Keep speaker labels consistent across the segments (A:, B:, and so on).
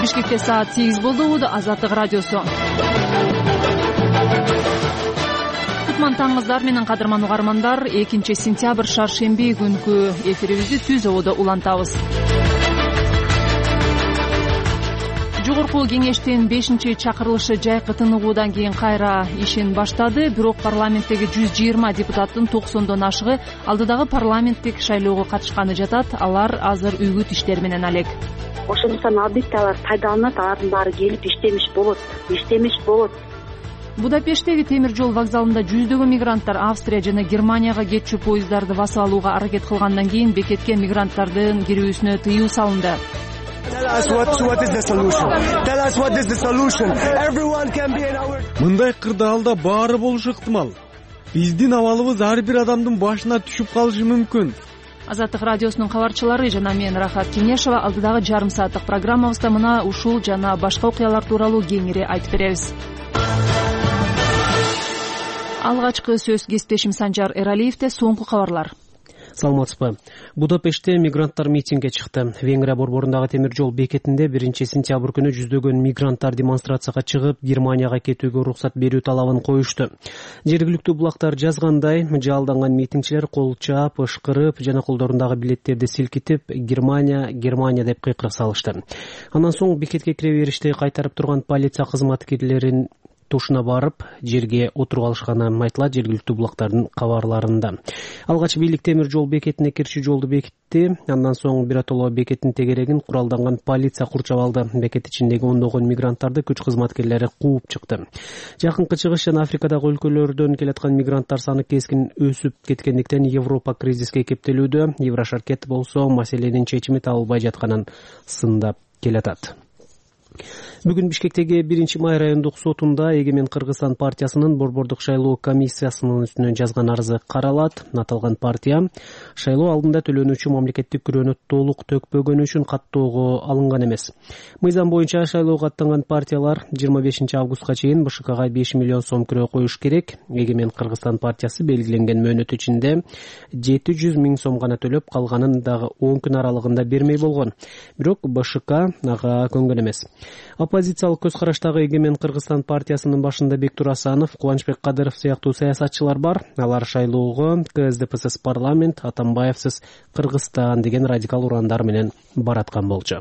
A: Бишкекте саат 8 болду. Азаттык радиосу. Кутман таңыңыздар менен кадырман угармандар. 2 сентябрь шаршемби күнкү эфирибизди түз абада улантабыз. Жогорку кеңештин 5-чакырылышы жайкы тыныгуудан кийин кайра ишин баштады. Бирок парламенттеги 120 депутаттын 90дон ашыгы алдыдагы парламенттик шайлоого катышканы жатат. Алар азыр үгүт иштери менен алек.
B: Ошондуктан албетте алар пайдаланат, алардын баары келип иштемиш болот.
A: Будапешттеги темир жол вокзалында жүздөгөн мигранттар Австрия жана Германияга кетчү поезддарды баса алууга аракет кылгандан кийин бекетке мигранттардын кирүүсүнө тыюу салынды.
C: Мындай кырдаалда баары болушу ыктымал. Биздин абалыбыз ар бир адамдын башына түшүп калышы мүмкүн.
A: Азаттык радиосунун кабарчылары жана мен Рахат Кенешева алдыдагы жарым сааттык программабызда мына ушул жана башка окуялар тууралуу кеңири айтып беребиз. Алгачкы сөз кесиптешим Санжар Эралиевде соңку кабарлар.
D: Саламатсызбы. Будапештте мигранттар митингге чыкты. Венгрия борборундагы темир жол бекетинде 1-сентябрь күнү жүздөгөн мигранттар демонстрацияга чыгып, Германияга кетүүгө уруксат берүү талабын коюшту. Жергиликтүү булактар жазгандай, жалданган митингчилер кол чаап, ышкырып жана колдорундагы билеттерди силкитип, Германия деп кыйкырык салышты. Андан соң бекетке кире бериште кайтарып турган полиция кызматкерлерин тушуна барып, жерге отуруп алышканы айтылат жергиликтүү булактардын кабарларында. Алгач бийлик темир жол бекетине кирчү жолду бекитти. Андан соң Биротоло бекетинин тегерегин куралданган полиция курчап алды. Бекет ичиндеги ондогон мигранттарды күч кызматкерлери кууп чыкты. Жакынкы чыгыш жана Африкадагы өлкөлөрдөн келаткан мигранттар саны кескин өсүп кеткендиктен Европа кризиске кептелүүдө. Еврошаркет болсо маселенин чечими табылбай жатканын сындап келатат. Бүгүн Бишкектеги 1-май райондук сотунда Эгемен Кыргызстан партиясынын борбордук шайлоо комиссиясынын үстүнөн жазган арызы каралат. Аталган партия шайлоо алдында төлөнүүчү мамлекеттик күрөөнү толук төкпөгөнү үчүн каттоого алынган эмес. Мыйзам боюнча шайлоого аттанган партиялар 25 августка чейин БШКга 5 миллион сом күрөө коюш керек. Эгемен Кыргызстан партиясы белгиленген мөөнөт ичинде 700 миң сом гана төлөп, калганын дагы 10 күн аралыгында бермей болгон. Бирок БШК ага көнгөн эмес. Оппозициялык көз караштагы Эгемен Кыргызстан партиясынын башында Бектур Асанов, Кубанычбек Кадыров сыяктуу саясатчылар бар. Алар шайлоого КСДПсиз парламент, Атамбаевсиз Кыргызстан деген радикал урандар менен бараткан болчу.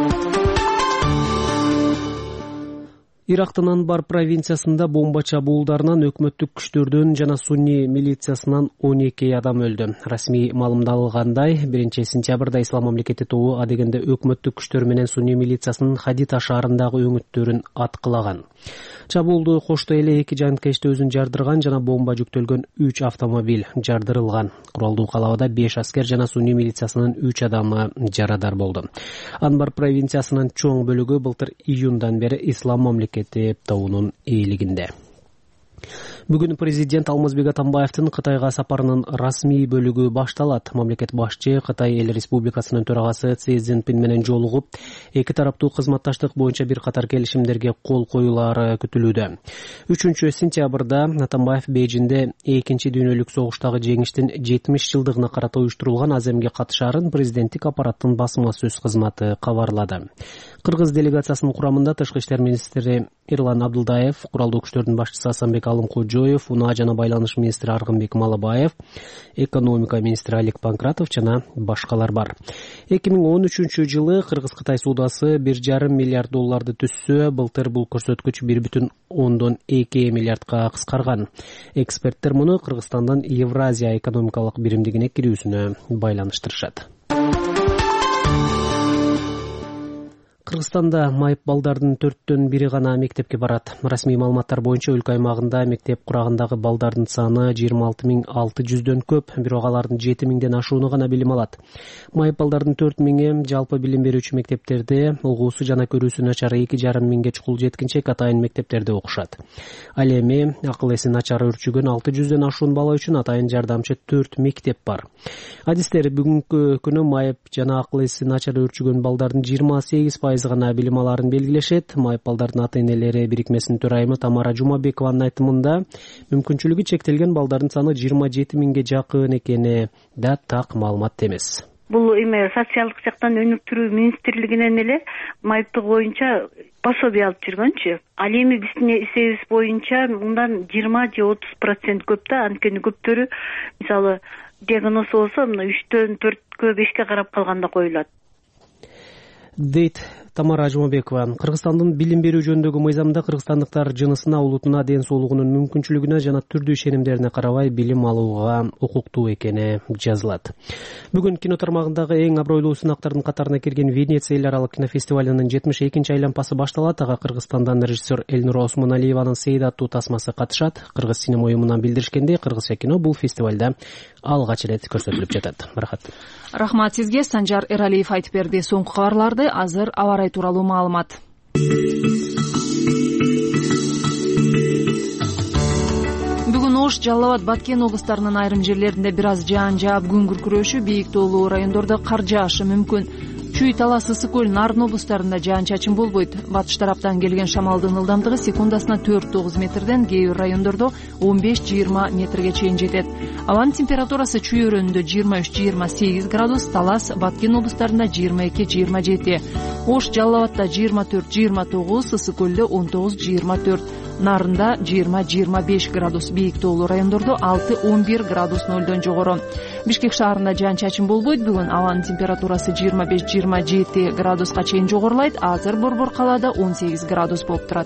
D: Ирактын Анбар провинциясында бомба чабуулдарынан өкмөттүк күчтөрдөн жана сунни милициясынан 12 адам өлдү. Расмий маалымдалгандай, 1-сентябрда Ислам мамлекети тобу адегенде өкмөттүк күчтөр менен сунни милициясынын Хадита шаарындагы өңүттөрүн аткылаган. Чабуулду кошто эле 2 жанкечти өзүн жардырган жана бомба жүктөлгөн 3 автомобиль жардырылган. Куралдуу калабада 5 аскер жана сунни милициясынын 3 адамы жарадар болду. Анбар провинциясынын чоң бөлүгү былтыр июндан бери Ислам мамлекети тобунун ээлигинде. Бүгүн президент Алмазбек Атамбаевдин Кытайга сапарынын расмий бөлүгү башталат. Мамлекет башчы Кытай эл республикасынын төрагасы Си Цзиньпин менен жолугуп, эки тараптуу кызматташтык боюнча бир катар келишимдерге кол коюлары күтүлүүдө. 3-сентябрда Атамбаев Бейжинде 2-дүйнөлүк согуштагы жеңиштин 70 жылдыгына карата уюштурулган аземге катышаарын президенттик аппараттын басма сөз кызматы кабарлады. Кыргыз делегациясынын курамында тышкы иштер министри Эрлан Абдылдаев, куралдуу күчтөрдүн башчысы Асанбек Алымкожоев, Унаа жана байланыш министри Аргынбек Малабаев, экономика министри Алик Панкратов жана башкалар бар. 2013 жылы Кыргыз-Кытай суудасы 1,5 миллиард долларды түзсө, былтыр бул көрсөткүч 1,2 миллиардка кыскарган. Эксперттер муну Кыргызстандан Евразия экономикалык биримдигине кирүүсүнө байланыштырышат. Кыргызстанда майып балдардын 4/1 гана мектепке барат. Расмий маалыматтар боюнча өлкө аймагында мектеп курагындагы балдардын саны 26.600дөн көп, бирок алардын 7.000ден ашууну гана билим алат. Майып балдардын 4.000 жалпы билим берүүчү мектептерде, угуусу жана көрүүсү начар 2,5 миңге чукул жеткинчек атайын мектептерде окушат. Ал эми акыл эси начар өрчүгөн 600дөн ашуун бала үчүн атайын жардамчы 4 мектеп бар. Адистер бүгүнкү күнү майып жана акыл эси начар өрчүгөн балдардын 28% гана билим аларын белгилешет. Майып балдардын ата-энелери бирикмесинин төрайымы Тамара Жумабекованын айтымында, мүмкүнчүлүгү чектелген балдардын саны 27 миңге жакын экени да так маалымат эмес.
B: Бул эме социалдык жактан өнүктүрүү министрлигинен эле майыптыгы боюнча пособие алып жүргөнчү. Ал эми биздин эсебибиз боюнча мындан 20 же 30% көп да. Анткени көптөрү мисалы диагноз болсо мына 3-төн 4-кө 5-ке карап калганда коюлат
D: дейт Тамара Ажмабекова. Кыргызстандын билим берүү жөнүндөгү мыйзамда кыргызстандыктар жынысына, улутуна, ден соолугунун мүмкүнчүлүгүнө жана түрдүү ишенимдерине карабай билим алууга укуктуу экени жазылат. Бүгүн кино тармагындагы эң абройлуу сынактардын катарына кирген Венеция эл аралык кинофестивалынын 72 айлампасы башталат. Ага Кыргызстандан режиссер Элнура Осмоналиеванын Сейд аттуу тасмасы катышат. Кыргыз синема уюмунан билдиришкендей, кыргызча кино бул фестивалда алгач ирет көрсөтүлүп жатат.
A: Рахмат сизге. Санжар Эралиев айтып берди. Соңку кабарларды азыр аба ырайы тууралуу маалымат. Бүгүн Ош, Жалал Абад, Баткен облустарынын айрым жерлеринде бир аз жаан жаап, күн күркүрөшү, бийик тоолуу райондордо кар жаашы мүмкүн. Чүй, Талас, Ысык көл, Нарын облустарында жаан-чачын болбойт. Батыш тараптан келген шамалдын ылдамдыгы секундасына 4-9 метрден, кээ бир райондордо 15-20 метрге чейин жетет. Абанын температурасы Чүй өрөөнүндө 23-28 градус, Талас, Баткен облустарында 22-27. Ош, Жалал Абадда 24-29, Ысык көлдө 19-24. Нарында 20-25 градус, бийик тоолуу райондордо 6-11 градус нөлдөн жогору. Бишкек шаарында жаан-чачын болбойт. Бүгүн абанын температурасы 25-27 градуска чейин жогорулайт. Азыр Борбор калаада 18 градус болуп турат.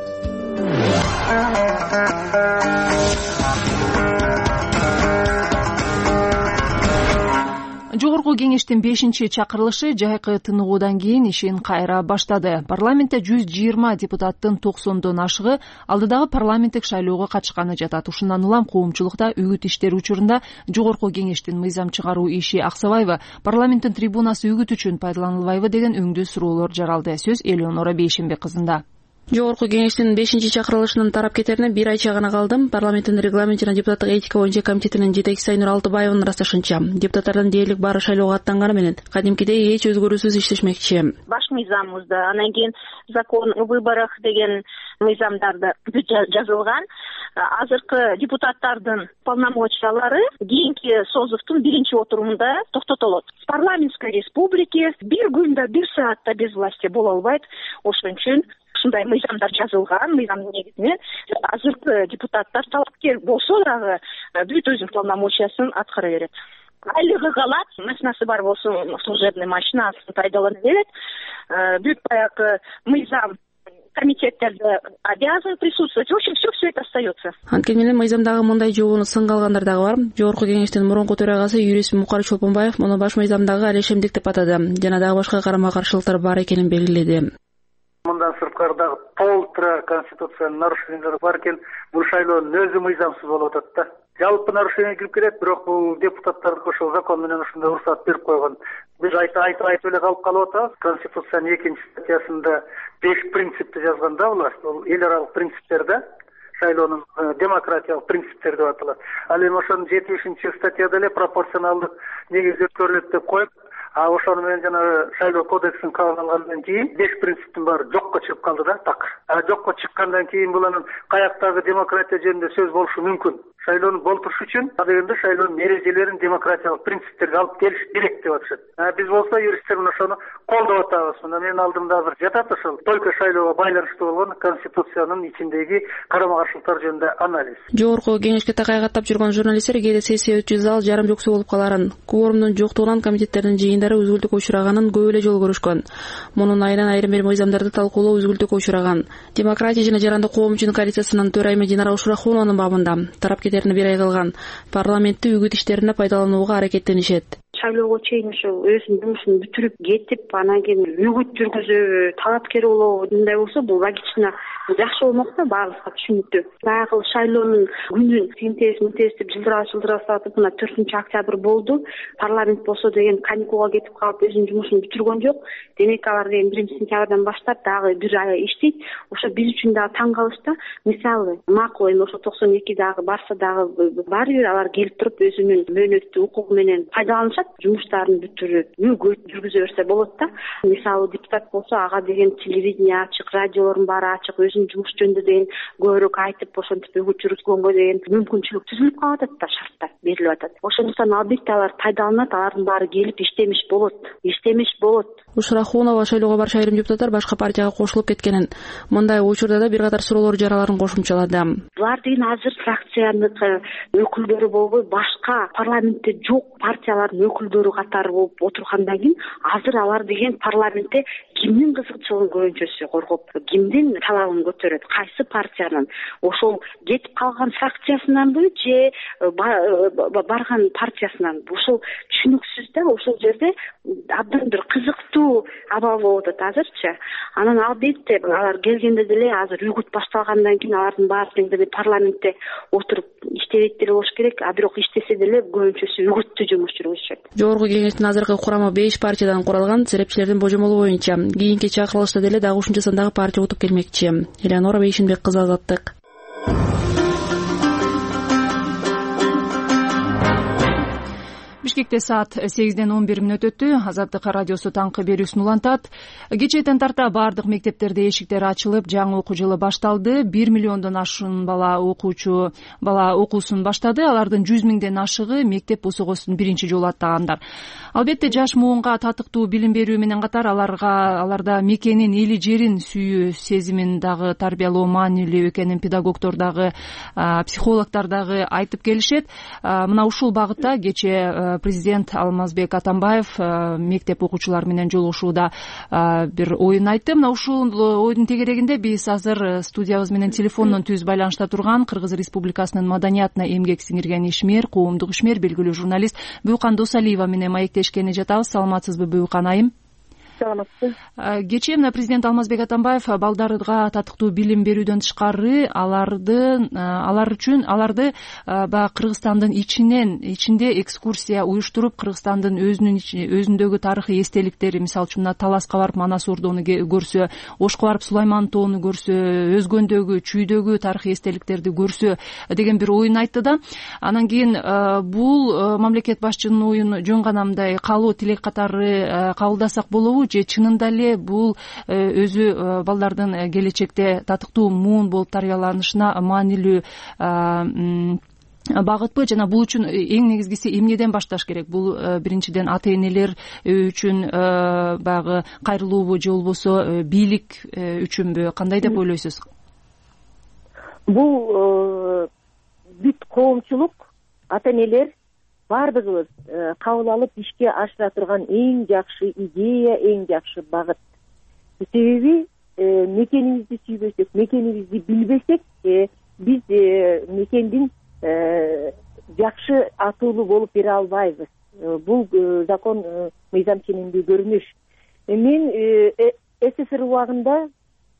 A: Жогорку кеңештин 5-чакырылышы жайкы тыныгуудан кийин ишин кайра баштады. Парламентте 120 депутаттын 90дон ашыгы алдыдагы парламенттик шайлоого катышканы жатат. Ушундан улам коомчулукта үгүт иштери учурунда жогорку кеңештин мыйзам чыгаруу иши аксабайбы, парламенттин трибунасы үгүт үчүн пайдаланылбайбы деген өңдүү суроолор жаралды. Сөз Элеонора Бейшенбек кызында.
E: Жогорку кеңештин 5-чакырылышынын тарап кетерине бир айча гана калды. Парламенттин регламент жана депутаттык этика боюнча комитетинин жетекчиси Айнур Алтыбаеванын ырасташынча, депутаттардын дээрлик баары шайлоого аттанганы менен кадимкидей эч өзгөрүүсүз иштешмекчи.
F: Баш мыйзамыбызда, анан кийин закон о выборах деген мыйзамдарда жазылган. Азыркы депутаттардын полномочиялары кийинки созувдун 1-отурумунда токтотулат. Парламентской республики бир күндө 1 саатта без власти боло албайт. Ошон үчүн ушундай мыйзамдар жазылган. Мыйзамдын негизинен азыркы депутаттар талапкер болсо дагы бүт өзүнүн полномочиясын аткара берет. Айлыгы калат, машинасы бар болсо служебный машинасын пайдалана берет. Бүт баягы мыйзам комитеттерде обязан присутствовать. В общем, все это остается.
E: Анткени менен мыйзамдагы мындай жобону сынга алгандар дагы бар. Жогорку кеңештин мурунку төрагасы юрист Мукар Чолпонбаев муну баш мыйзамдагы алешемдик деп атады. Жана дагы башка карама-каршылыктар бар экенин белгиледи.
G: Мындан сырткары дагы полтора конституциянын нарушениялары бар экен. Бул шайлоонун өзү мыйзамсыз болуп атат да. Жалпы нарушение кирип келет, бирок бул депутаттардыкы ошол закон менен ушундай уруксат берип койгон. Биз айтып эле калып атабыз. Конституциянын 2-статьясында 5 принципти жазган да булар. Бул эл аралык принциптер да. Шайлоонун демократиялык принциптер деп аталат. Ал эми ошонун 70-статьяда эле пропорционалдык негизде өткөрүлөт деп коюп, ошону менен жана шайлоо кодексин кабыл алгандан кийин 5 принциптин баары жокко чыгып калды да, так. Жокко чыккандан кийин булардын каяктагы демократия жөнүндө сөз болушу мүмкүн. Шайлоону болтуруш үчүн дегенде шайлоонун эрежелерин демократиялык принциптерге алып келиш керек деп атышат. Биз болсо юристтер менен ошону колдоп атабыз. Мына менин алдымда азыр жатат ошол только шайлоого байланыштуу болгон конституциянын ичиндеги карама-каршылыктар жөнүндө анализ.
E: Жогорку кеңешке такайгаттап жүргөн журналисттер кээде сессия өткүзүү зал жарым жоксу болуп каларын, кворумдун жоктугунан комитеттердин жыйындары үзгүлтүккө учураганын көп эле жолу көрүшкөн. Мунун айынан айрым бир мыйзамдарды талкуулоо үзгүлтүккө учураган. Демократия жана жарандык коом үчүн коалициясынын төрайымы Динара Ушурахунованын бабында тарап кетерине бир ай калган. Парламентти үгүт иштерине пайдаланууга аракеттенишет.
B: Шайлоого чейин ошол өзүнүн жумушун бүтүрүп кетип, анан кийин үгүт жүргүзүп, талапкер болобу мындай болсо бул логично жакшы болмок да, баарыбызга түшүнүктүү. Баягы шайлоонун күнүн синтез деп жылдырасатып, мына 4-октябрь болду. Парламент болсо деген каникулга кетип калып өзүнүн жумушун бүтүргөн жок. Демек алар деген 1-сентябрдан баштап дагы бир ай иштейт. Ошо биз үчүн дагы таң калыш да. Мисалы, макул эми ошо 92 дагы барса дагы баары бир алар келип туруп өзүнүн мөөнөттүү укугу менен пайдаланышат. жумуштарын бүтүрүп өгөт жүргүзө берсе болот да. Мисалы депутат болсо ага деген телевидение ачык, радиолордун баары ачык, өзүнүн жумуш жөнүндө деген көбүрөөк айтып ошентип өгөт жүргүзгөнгө деген мүмкүнчүлүк түзүлүп калып атат да, шарттар берилип атат. Ошондуктан албетте алар пайдаланат, алардын баары келип иштемеш болот.
E: Ушра Рахунова шайлоого барчу айрым депутаттар башка партияга кошулуп кеткенин, мындай учурда да бир катар суроолор жараларын кошумчалады.
B: Булар деген азыр фракцияныкы өкүлдөрү болбой, башка парламентте жок партиялардын өкүлдөрү катары болуп отургандан кийин азыр алар деген парламентте кимдин кызыкчылыгын көбүнчөсү коргоп, кимдин талабын көтөрөт, кайсы партиянын, ошол кетип калган фракциясынанбы же барган партиясынан, ошол түшүнүксүз да. Ошол жерде абдан бир кызыктуу абал болуп атат азырчы. Анан албетте алар келгенде деле азыр үгүт башталгандан кийин алардын баары тең деле парламентте отуруп иштебейт деле болуш керек, а бирок иштесе деле көбүнчөсү үгүттүү жумуш жүргүзүшөт.
E: Жогорку кеңештин азыркы курамы 5 партиядан куралган. Серепчилердин божомолу боюнча кийинки чакырылышта деле дагы ушунча сандагы партия утуп келмекчи. Элеонора Бейшинбек кызы, Азаттык.
A: Бишкекте саат 8:11 өттү. Азаттык радиосу таңкы берүүсүн улантат. Кечээден тарта баардык мектептерде эшиктер ачылып, жаңы окуу жылы башталды. 1 миллиондон ашуун бала окуусун баштады. Алардын 100 миңден ашыгы мектеп ОСОГОсун биринчи жолу аттагандар. Албетте жаш муунга татыктуу билим берүү менен катар аларда мекенин, эли жерин сүйүү сезимин дагы тарбиялоо маанилүү экенин педагогдор дагы, психологдор дагы айтып келишет. Мына ушул багытта кечээ президент Алмазбек Атамбаев мектеп окуучулары менен жолугушууда бир оюн айтты. Мына ушул оюдун тегерегинде биз азыр студиябыз менен телефондон түз байланышта турган Кыргыз Республикасынын маданиятына эмгек сиңирген ишмер, коомдук ишмер, белгилүү журналист Буюкан Досалиева менен маектешкени жатабыз. Саламатсызбы, Буюкан айым?
H: Саламатсыз.
A: Кечээ мына президент Алмазбек Атамбаев балдарга татыктуу билим берүүдөн тышкары аларды баягы Кыргызстандын ичинде экскурсия уюштуруп, Кыргызстандын өзүндөгү тарыхый эстеликтери, мисалы үчүн мына Таласка барып Манас ордону көрсө, Ошко барып Сулайман тоону көрсө, Өзгөндөгү, Чүйдөгү тарыхый эстеликтерди көрсө деген бир оюн айтты да. Анан кийин бул мамлекет башчынын оюну жөн гана мындай каалоо тилек катары кабылдасак болобу, же чынында эле бул өзү балдардын келечекте татыктуу муун болуп тарбияланышына маанилүү багытпы? Жана бул үчүн эң негизгиси эмнеден башташ керек? Бул биринчиден ата энелер үчүн баягы кайрылуубу же болбосо бийлик үчүнбү? Кандай деп ойлойсуз?
H: Бул бүт коомчулук, ата энелер баардыгыбыз кабыл алып ишке ашыра турган эң жакшы идея, эң жакшы багыт. Себеби мекенибизди сүйбөсөк, мекенибизди билбесек, биз мекендин жакшы атуулу болуп бере албайбыз. Бул закон мыйзам ченемдүү көрүнүш. Мен СССР убагында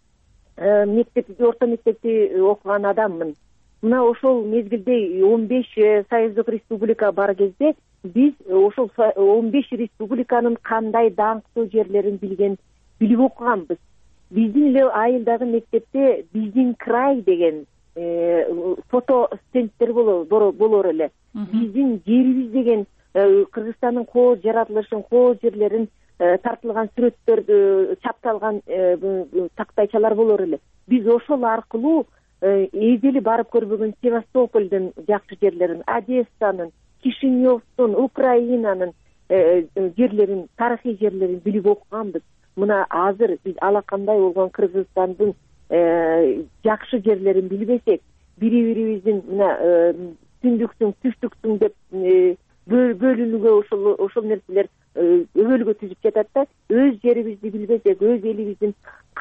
H: орто мектепти окуган адаммын. Мына ошол мезгилде 15 союздук республика бар кезде биз ошол 15 республиканын кандай даңктуу жерлерин билип окуганбыз. Биздин эле айылдагы мектепте биздин край деген фото стендтер болор эле. Биздин жерибиз деген Кыргызстандын кооз жаратылышын, кооз жерлерин тартылган сүрөттөр чапталган тактайчалар болор эле. Биз ошол аркылуу эзели барып көрбөгөн Севастополдун жакшы жерлерин, Одессанын, Кишиневдун, Украинанын жерлерин, тарыхый жерлерин билип окуганбыз. Мына азыр биз алакандай болгон Кыргызстандын жакшы жерлерин билбесек, бири-бирибиздин мына түндүксүң, түштүксүң деп бөлүнүүгө ошол нерселер өбөлгө түзүп жатат да. Өз жерибизди билбесек, өз элибиздин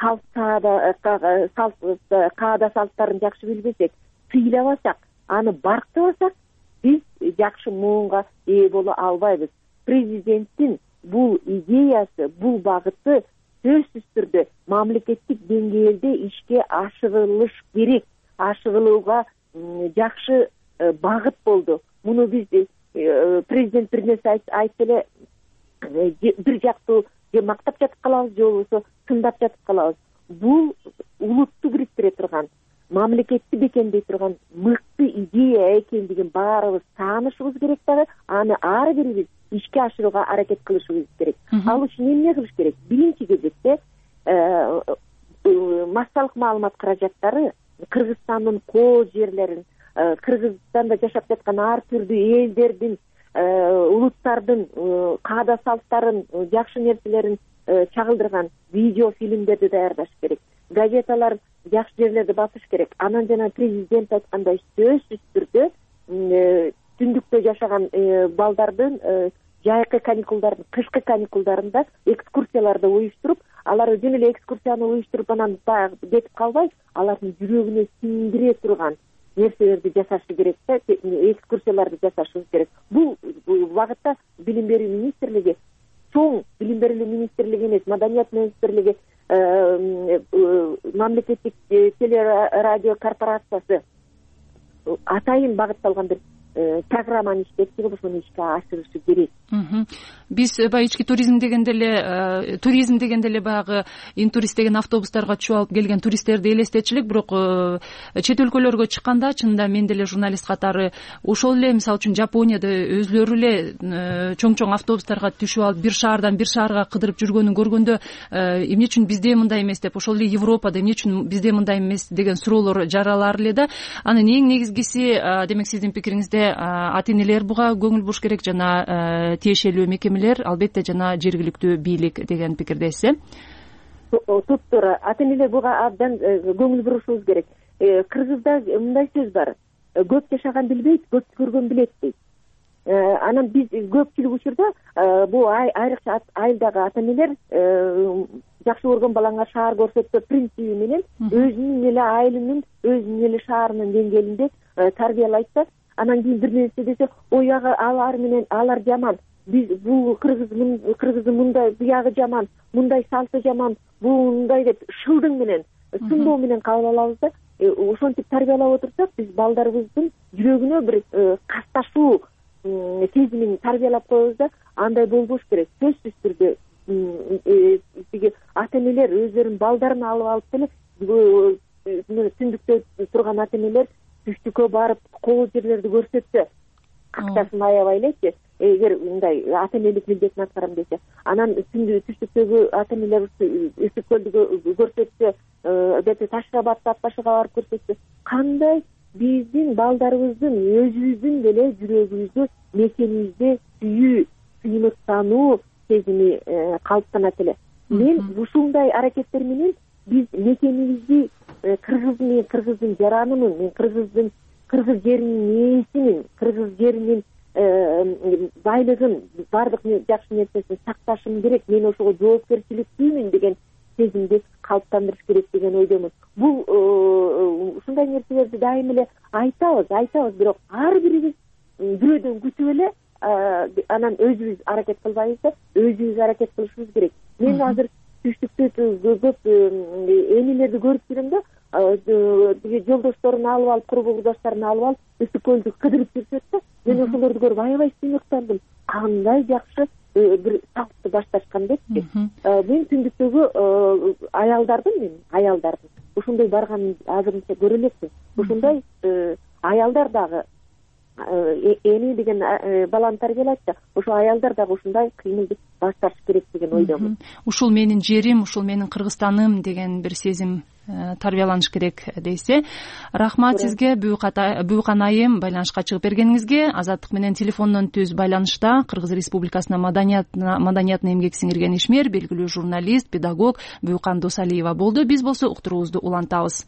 H: каада салттарын жакшы билбесек, сыйлабасак, аны барктабасак, биз жакшы муунга ээ боло албайбыз. Президенттин бул идеясы, бул багыты сөзсүз түрдө мамлекеттик деңгээлде ишке ашырылыш керек. Ашырылууга жакшы багыт болду. Муну биз президент бир нерсе айтты эле, бир жактуу же мактап жатып калабыз, же болбосо тындап жатып калабыз. Бул улутту бириктире турган, мамлекетти бекемдей турган мыкты идея экендигин баарыбыз таанышыбыз керек дагы. Аны ары бери биз ишке ашырууга аракет кылышыбыз керек. Ал үчүн эмне кылыш керек? Биринчи кезекте массалык маалымат каражаттары Кыргызстандын коо жерлерин, Кыргызстанда жашап жаткан ар түрдүү элдердин, улуттардын каада салттарын, жакшы нерселерин чагылдырган видео фильмдерди даярдаш керек. Газеталар жакшы жерлерди басыш керек. Анан жана президент айткандай сөзсүз түрдө түндүктө жашаган балдардын жайкы каникулдардын, кышкы каникулдарында экскурсияларды уюштуруп, алар жөн эле экскурсияны уюштуруп анан кетип калбай, алардын жүрөгүнө сиңдире турган нерселерди жасашы керек да, экскурсияларды жасашыбыз керек. Бул багытта билим берүү министрлиги, чоң билим берүү министрлиги эмес, маданият министрлиги, мамлекеттик телерадио корпорациясы атайын багытталган бир программаны иштеп чыгып ошону ишке ашырышы керек.
A: Биз баягы ички туризм дегенде эле баягы интурист деген автобустарга түшүп алып келген туристтерди элестетчү элек, бирок чет өлкөлөргө чыкканда чынында мен деле журналист катары ошол эле мисалы үчүн Жапонияда өзлөрү эле чоң автобустарга түшүп алып бир шаардан бир шаарга кыдырып жүргөнүн көргөндө эмне үчүн бизде мындай эмес деп, ошол эле Европада эмне үчүн бизде мындай эмес деген суроолор жаралар эле да. Анан эң негизгиси, демек сиздин пикириңизде ата энелер буга көңүл буруш керек, жана тиешелүү мекемелер, албетте жана жергиликтүү бийлик деген пикирдесиз.
H: Туптуура, ата энелер буга абдан көңүл бурушубуз керек. Кыргызда мындай сөз бар: көп жашаган билбейт, көп көргөн билет дейт. Анан биз көпчүлүк учурда бул айрыкча айылдагы ата энелер жакшы көргөн балаңа шаар көрсөтпө принциби менен өзүнүн эле айылынын, өзүнүн эле шаарынын деңгээлинде тарбиялайт да, анан кийин бир нерсе десе, ой алар менен алар жаман, биз бул кыргыздын мындай, буягы жаман, мындай салты жаман, бул мындай деп шылдың менен, сындоо менен кабыл алабыз да. Ошентип тарбиялап отурсак, биз балдарыбыздын жүрөгүнө бир касташуу сезимин тарбиялап коебуз да, андай болбош керек. Сөзсүз түрдө ата энелер өздөрүнүн балдарын алып деле, түндүктө турган ата энелер түштүккө барып коо жерлерди көрсөтсө, акчасын аябай элечи, эгер мындай ата энелик милдетин аткарам десе, анан түштүктөгү ата энелер Ысык көлдү көрсөтсө, Ташкабадты ат башыга барып көрсөтсө, кандай биздин балдарыбыздын өзүбүздүн деле жүрөгүбүздө, мекенибизде сүйүнүктануу сезими калыптанат эле. Мен ушундай аракеттер менен биз мекенибизди, кыргыздын жаранымын, кыргыз жеринин ээсимин, кыргыз жеринин байлыгын, баардык жакшы нерсесин сакташым керек, мен ошого жоопкерчиликтүүмүн деген сезимди калыптандырыш керек деген ойдомун. Бул ушундай нерселерди дайым эле айтабыз, бирок ар бирибиз бирөөдөн күтүп эле анан өзүбүз аракет кылбайбыз да, өзүбүз аракет кылышыбыз керек. Мен азыр түштүктө көп энелерди көрүп жүрөм да, жолдошторун алып алып, курбугурдаштарын алып алып, Ысык көлдү кыдырып жүрүшөт да, мен ошолорду көрүп аябай сүйүнүктандым. Кандай жакшы бир салтты башташкан депчи. Мен түндүктөгү аялдардын ошондой барганын азырынча көрө элекмин. Ошондой аялдар дагы эни деген баланы тарбиялайт да, ошо аялдар дагы ушундай кыймылды башташ керек деген ойдомун.
A: Ушул менин жерим, ушул менин Кыргызстаным деген бир сезим тарбияланыш керек дейсиз. Рахмат сизге, Буюкан айым, байланышка чыгып бергениңизге. Азаттык менен телефондон түз байланышта Кыргыз Республикасынын маданиятына эмгек сиңирген ишмер, белгилүү журналист, педагог Буюкан Досалиева болду. Биз болсо уктуруубузду улантабыз.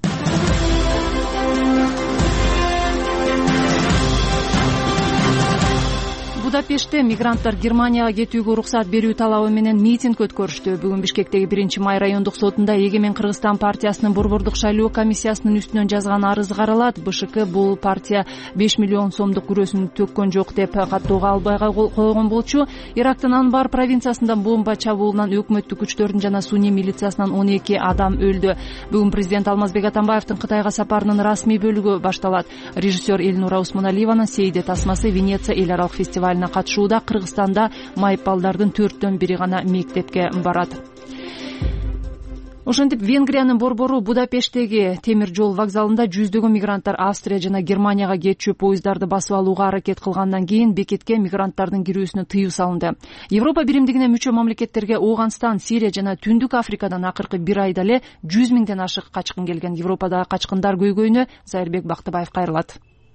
A: Будапештте мигранттар Германияга кетүүгө уруксат берүү талабы менен митинг өткөрүштү. Бүгүн Бишкектеги 1-Май райондук сотунда Эгемен Кыргызстан партиясынын борбордук шайлоо комиссиясынын үстүнөн жазган арызы каралат. БШК бул партия 5 миллион сомдук күрөсүн төккөн жок деп каттоого албай койгон болчу. Ирактын Анбар провинциясында бомба чабуулунан өкмөттүк күчтөрдүн жана Суний милициясынан 12 адам өлдү. Бүгүн президент Алмазбек Атамбаевдин Кытайга сапарынын расмий бөлүгү башталат. Режиссер Элнура Усмоналиеванын Сейде тасмасы Венеция эл аралык фестивалына катышууда. Кыргызстанда майып балдардын 4-төн 1 гана мектепке барат. Ошентип Венгриянын борбору Будапешттеги темир жол вокзалында жүздөгөн мигранттар Австрия жана Германияга кетчү поезддарды басып алууга аракет кылгандан кийин бекетке мигранттардын кирүүсүнө тыюу салынды. Европа биримдигине мүчө мамлекеттерге Ооганстан, Сирия жана Түндүк Африкадан акыркы бир айда эле 100 миңден ашык качкын келген. Европадагы качкындар көйгөйүнө Зайырбек Бактыбаев кайрылат.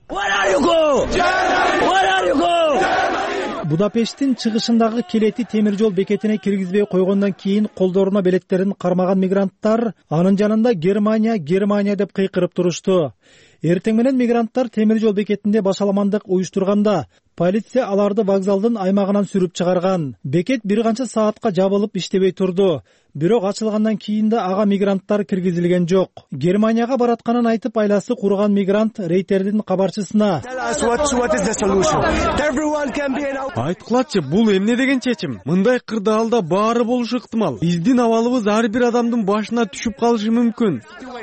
I: Будапешттин чыгышындагы Келети темир жол бекетине киргизбей койгондон кийин колдоруна билеттерин кармаган мигранттар анын жанында Германия деп кыйкырып турушту. Эртең менен мигранттар темир жол бекетинде башаламандык уюштурганда полиция аларды вокзалдын аймагынан сүрүп чыгарган. Бекет бир канча саатка жабылып иштебей турду. Бирок ачылгандан кийин да ага мигранттар киргизилген жок. Германияга баратканын айтып айласы курган мигрант рейтердин кабарчысына
C: айткылачы, бул эмне деген чечим? Мындай кырдаалда баары болушу ыктымал. Биздин абалыбыз ар бир адамдын башына түшүп калышы мүмкүн,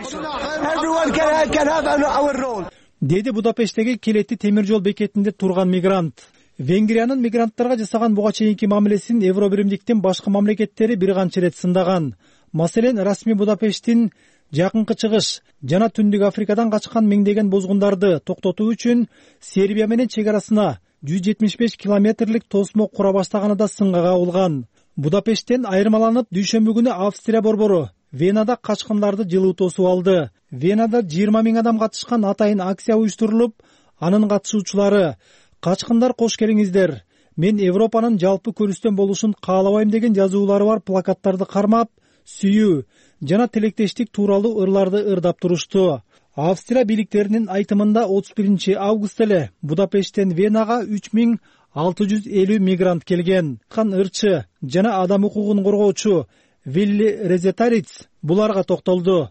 I: деди Будапешттеги Келети темир жол бекетинде турган мигрант. Венгриянын мигранттарга жасаган буга чейинки мамилесин Евро биримдиктин башка мамлекеттери бир канча ирет сындаган. Маселен, расмий Будапешттин жакынкы чыгыш жана Түндүк Африкадан качкан миңдеген бозгундарды токтотуу үчүн Сербия менен чек арасына 175 километрлик тосмо кура баштаганы да сынга кабылган. Будапешттен айырмаланып дүйшөмбү күнү Австрия борбору Венада качкындарды жылуу тосуп алды. Венада 20 миң адам катышкан атайын акция уюштурулуп, анын катышуучулары "Качкындар кош келиңиздер, мен Европанын жалпы көрүстөн болушун каалабайм" деген жазуулары бар плакаттарды кармап, сүйүү жана тилектештик тууралуу ырларды ырдап турушту. Австрия бийликтеринин айтымында 31 август эле Будапешттен Венага 3650 мигрант келген. Ырчы жана адам укугун коргоочу Вилли Резетариц буларга токтолду.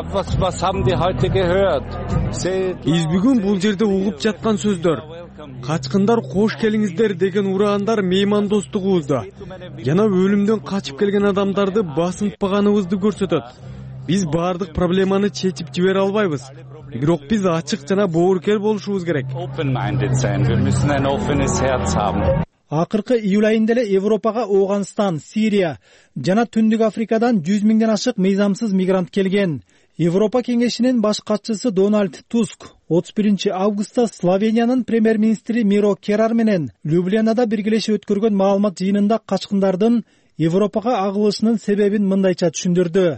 C: Биз бүгүн бул жерде угуп жаткан сөздөр, качкындар кош келиңиздер деген ураандар меймандостугубузду жана өлүмдөн качып келген адамдарды басынтпаганыбызды көрсөтөт. Биз баардык проблеманы чечип жибере албайбыз, бирок биз ачык жана боорукер болушубуз керек.
I: Акыркы июль айында эле Европага Ооганстан, Сирия жана Түндүк Африкадан 100 миңден ашык мыйзамсыз мигрант келген. Европа кеңешинин баш катчысы Дональд Туск 31 августта Словениянын премьер-министри Миро Керар менен Любленада биргелешип өткөргөн маалымат жыйынында качкындардын Европага агылышынын себебин мындайча түшүндүрдү.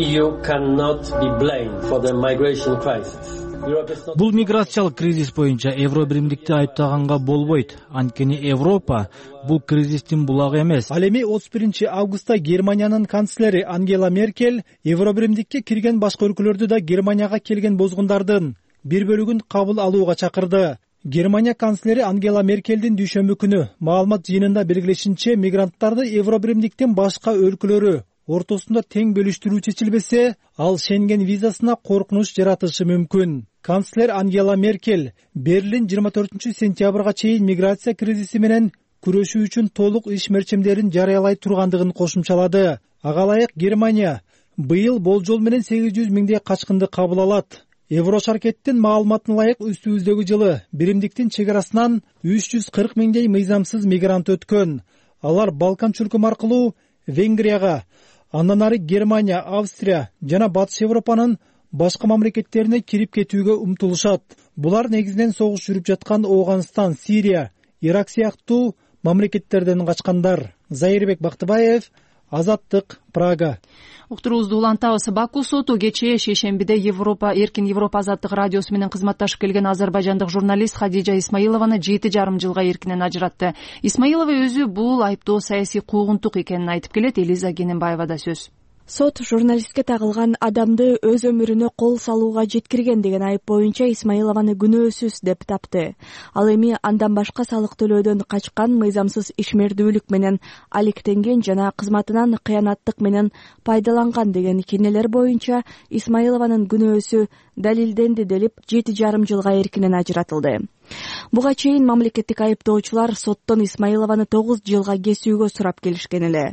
J: Бул миграциялык кризис боюнча Евро биримдикти айыптаганга болбойт. Анткени Европа бул кризистин булагы эмес.
I: Ал эми 31 августта Германиянын канцлери Ангела Меркель Евро биримдикке кирген башка өлкөлөрдү да Германияга келген бозгундардын бир бөлүгүн кабыл алууга чакырды. Германия канцлери Ангела Меркелдин дүйшөмбү күнү маалымат жыйынында белгилешинче, мигранттарды Евро биримдиктин башка өлкөлөрү ортосунда тең бөлүштүрүү чечилбесе, ал Шенген визасына коркунуч жаратышы мүмкүн. Канцлер Ангела Меркель Берлин 24 сентябрга чейин миграция кризиси менен күрөшүү үчүн толук иш мерчемдерин жарыялай тургандыгын кошумчалады. Ага ылайык Германия быйыл болжол менен 800 миңдей качкынды кабыл алат. Еврошаркеттин маалыматына ылайык үстүбүздөгү жылы биримдиктин чек арасынан 340 миңдей мыйзамсыз мигрант өткөн. Алар Балкан чөлкөм аркылуу Венгрияга, андан ары Германия, Австрия жана Батыш Европанын башка мамлекеттерине кирип кетүүгө умтулушат. Булар негизинен согуш жүрүп жаткан Ооганстан, Сирия, Ирак сыяктуу мамлекеттерден качкандар. Зайырбек Бактыбаев, Азаттык, Прага.
A: Уктуруубузду улантабыз. Баку соту кечээ шейшембиде Эркин Европа азаттык радиосу менен кызматташып келген азербайжандык журналист Хадижа Исмаилованы 7,5 жылга эркинен ажыратты. Исмаилова өзү бул айыптоо саясий куугунтук экенин айтып келет. Элиза Кененбаевада сөз.
K: Сот журналистке тагылган адамды өз өмүрүнө кол салууга жеткирген деген айып боюнча Исмаилованы күнөөсүз деп тапты. Ал эми андан башка салык төлөөдөн качкан, мыйзамсыз ишмердүүлүк менен алектенген жана кызматынан кыянаттык менен пайдаланган деген кирнелер боюнча Исмаилованын күнөөсү далилденди делип 7,5 жылга эркинен ажыратылды. Буга чейин мамлекеттик айыптоочулар соттон Исмаилованы 9 жылга кесүүгө сурап келишкен эле.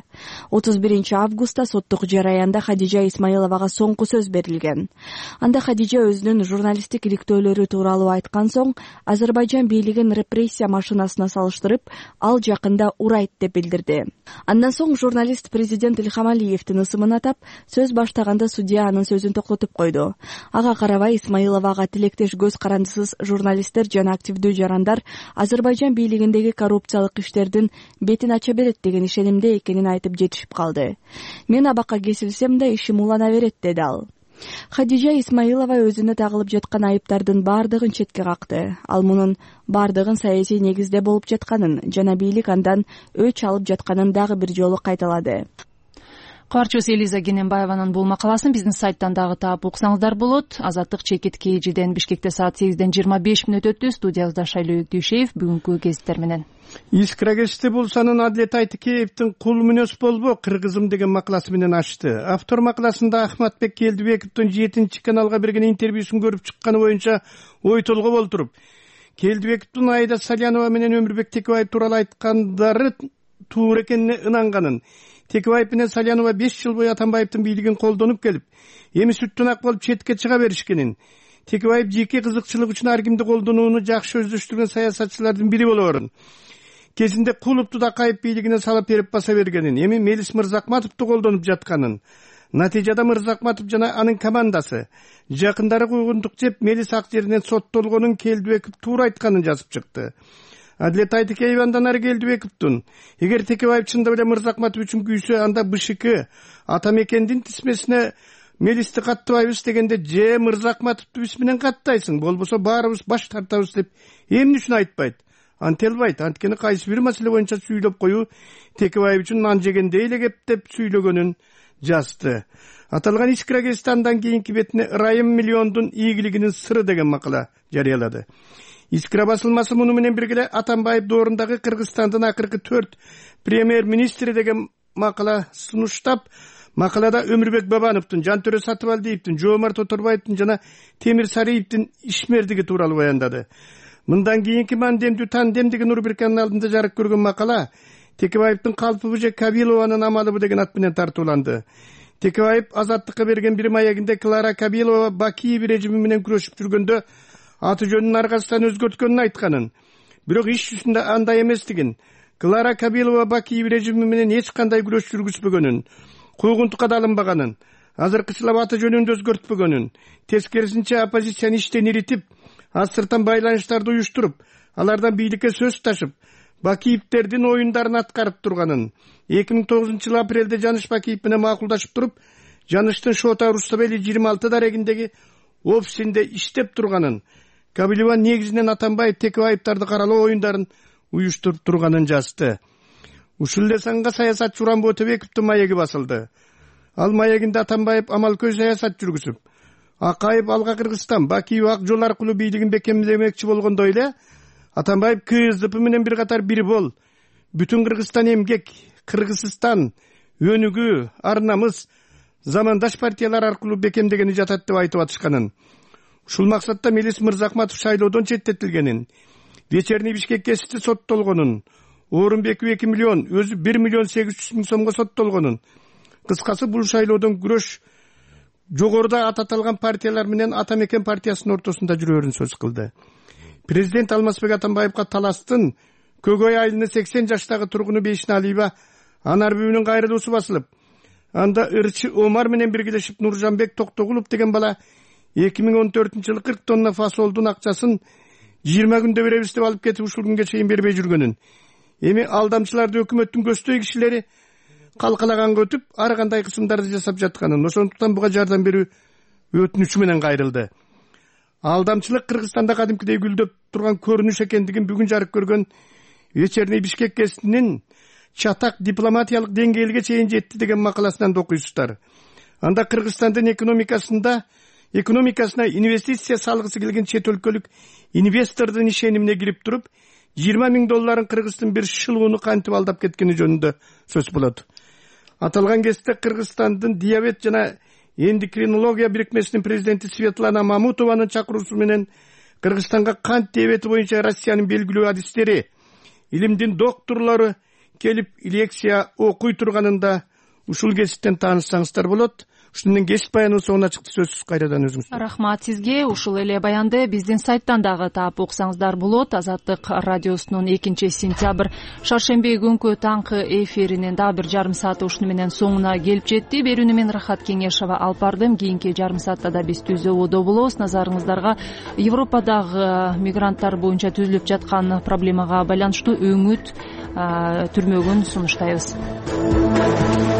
K: 31 августта соттук жараянда Хадижа Исмаиловага соңку сөз берилген. Анда Хадижа өзүнүн журналисттик иликтөөлөрү тууралуу айткан соң, Азербайжан бийлигин репрессия машинасына салыштырып, ал жакында урайт деп билдирди. Андан соң журналист президент Илхам Алиевдин ысымын атап, сөз баштаганда судья анын сөзүн токтотуп койду. Ага карабай Исмаиловага тилектеш көз карандысыз журналисттер жана активдүү жарандар Азербайжан бийлигиндеги коррупциялык иштердин бетин ача берет деген ишенимде экенин айтып жетишип калды. Мен абакка кесилсем да ишим улана берет, деди ал. Хадижа Исмаилова өзүнө тагылып жаткан айыптардын бардыгын четке какты. Ал мунун бардыгын саясий негизде болуп жатканын жана бийлик андан өч алып жатканын дагы бир жолу кайталады.
A: Кабарчыбыз Элиза Кененбаеванын бул макаласын биздин сайттан дагы таап уксаңыздар болот. Азаттык чекит KG'ден Бишкекте саат 8ден 25 мүнөт өттү. Студиябызда Шайлоо Дүйшеев бүгүнкү гезиттер менен.
L: Искрагешти Булсанын Адлет Айтыкеевдин Кул мүнөз болбо кыргызым деген макаласы менен ачты. Автор макаласында Ахматбек Келдибековдун 7 каналга берген интервьюсун көрүп чыкканы боюнча ой толгоп олтуруп, Келдибековдун Айда Салянова менен Өмүрбек Текебаев тууралуу айткандары туура экенине ынанганын, Текебаев менен Салянова 5 жыл бою Атамбаевдин бийлигин колдонуп келип, эми сүттөн ак болуп четке чыга беришкенин, Текебаев жеке кызыкчылык үчүн ар кимди колдонууну жакшы өздөштүргөн саясатчылардын бири болоорун, кезинде Кулупту да Кайып бийлигине салып берип баса бергенин, эми Мелис Мырзакматовду колдонуп жатканын, натыйжада Мырзакматов жана анын командасы жакындары куйгундук жеп Мелис ак жеринен соттолгонун Келдибеков туура айтканын жазып чыкты. Адлет Айтыкеев андан ары Келдибековдун эгер Текебаев чындап эле Мырзакматов үчүн күйсө, анда БШК Атамекендин тизмесине Мелисти каттыбайбыз дегенде, же Мырзакматовду биз менен каттайсың, болбосо баарыбыз баш тартабыз деп эмне үчүн айтпайт? Антелбайт, анткени кайсы бир маселе боюнча сүйлөп коюу Текебаев үчүн нан жегендей эле кеп деп сүйлөгөнүн жазды. Аталган Искрагестандан кийинки бетине Ырайым миллиондун ийгилигинин сыры деген макала жарыялады. Искра басылмасы муну менен бирге Атамбаев доорундагы Кыргызстандын акыркы 4 премьер-министри деген макала сунуштап, макалада Өмүрбек Бабановдун, Жантөрө Сатыбалдиевдин, Жоомарт Оторбаевдин жана Темир Сариевдин ишмердиги тууралуу баяндады. Мындан кийинки мандемдүү тандем деген Урбир каналында жарык көргөн макала Текебаевдин калпыбы же Кабилованын амалыбы деген ат менен тартууланды. Текебаев Азаттыкка берген бир маегинде Клара Кабилова Бакиев режими менен күрөшүп жүргөндө аты жөнүн аркасынан өзгөрткөнүн айтканын, бирок иш жүзүндө андай эместигин, Клара Кабилова Бакиев режими менен эч кандай күрөш жүргүзбөгөнүн, куугунтукка да алынбаганын, азыркычылап аты жөнүн өзгөртпөгөнүн, тескерисинче оппозицияны иштен иритип, астыртан байланыштарды уюштуруп, алардан бийликке сөз ташып, Бакиевдердин оюндарын аткарып турганын, 2009 апрелде Жаныш Бакиев менен макулдашып туруп, Жаныштын Шота Руставели 26 дарегиндеги офисинде иштеп турганын, Кабилова негизинен Атамбаев Текебаевдарды каралоо оюндарын уюштуруп турганын жазды. Ушул эле санга саясатчы Урамбо Өтөбековдун маеги басылды. Ал маегинде Атамбаев амалкөй саясат жүргүзүп, Акаев Алга Кыргызстан, Бакиев Ак жол аркылуу бийлигин бекемдемекчи болгондой эле, Атамбаев КСДП менен бир катар бир бол, бүтүн Кыргызстан эмгек, Кыргызстан, Өнүгүү, Ар намыс, замандаш партиялар аркылуу бекемдегени жатат деп айтып атышканын. Ушул максатта Мелис Мырзакматов шайлоодон четтетилгенин, Вечерний Бишкек кесипти соттолгонун, Орунбеков 2 миллион, өзү 1 миллион 800 миң сомго соттолгонун. Кыскасы бул шайлоодон күрөш жогоруда ататалган партиялар менен Атамекен партиясынын ортосунда жүрөөрүн сөз кылды. Президент Алмазбек Атамбаевга таластын Көгөй айылынын 80 жаштагы тургуну Бейшин Алиева Анар бүүнүн кайрылуусу басылып, анда ырчы Омар менен биргелешип Нуржанбек Токтогулов деген бала 2014-жылы 40 тонна фасолдун акчасын 20 күндө беребиз деп алып кетип ушул күнгө чейин бербей жүргөнүн. Эми алдамчыларды өкмөттүн көздөй кишилери калкалаганга өтүп, ар кандай кысымдарды жасап жатканын, ошондуктан буга жардам берүү өтүнүчү менен кайрылды. Алдамчылык Кыргызстанда кадимкидей гүлдөп турган көрүнүш экендигин бүгүн жарык көргөн Вечерний Бишкек гезитинин чатак дипломатиялык деңгээлге чейин жетти деген макаласынан да окуйсуздар. Анда Кыргызстандын экономикасына инвестиция салгысы келген чет өлкөлүк инвестордун ишенимине кирип туруп, $20 миң Кыргыздын бир шылууну кантип алдап кеткени жөнүндө сөз болот. Аталган кезде Кыргызстандын диабет жана эндокринология бирикмесинин президенти Светлана Мамутованын чакыруусу менен Кыргызстанга кант диабети боюнча Россиянын белгилүү адистери, илимдин докторлору келип лекция окуй турганында ушул кесиптен таанышсаңыздар болот. Ушунун кесип баянынын соңуна чыкты. Сөзсүз кайрадан өзүңүз.
A: Рахмат сизге. Ушул эле баянды биздин сайттан дагы таап окусаңыздар болот. Азаттык радиосунун 2-сентябрь шаршемби күнкү таңкы эфиринин дагы бир жарым сааты ушуну менен соңуна келип жетти. Берүүнү мен Рахат Кеңешова алып бардым. Кийинки жарым саатта да биз түз ободо болобуз. Назарыңыздарга Европадагы мигранттар боюнча түзүлүп жаткан проблемага байланыштуу өңүт түрмөгүн сунуштайбыз.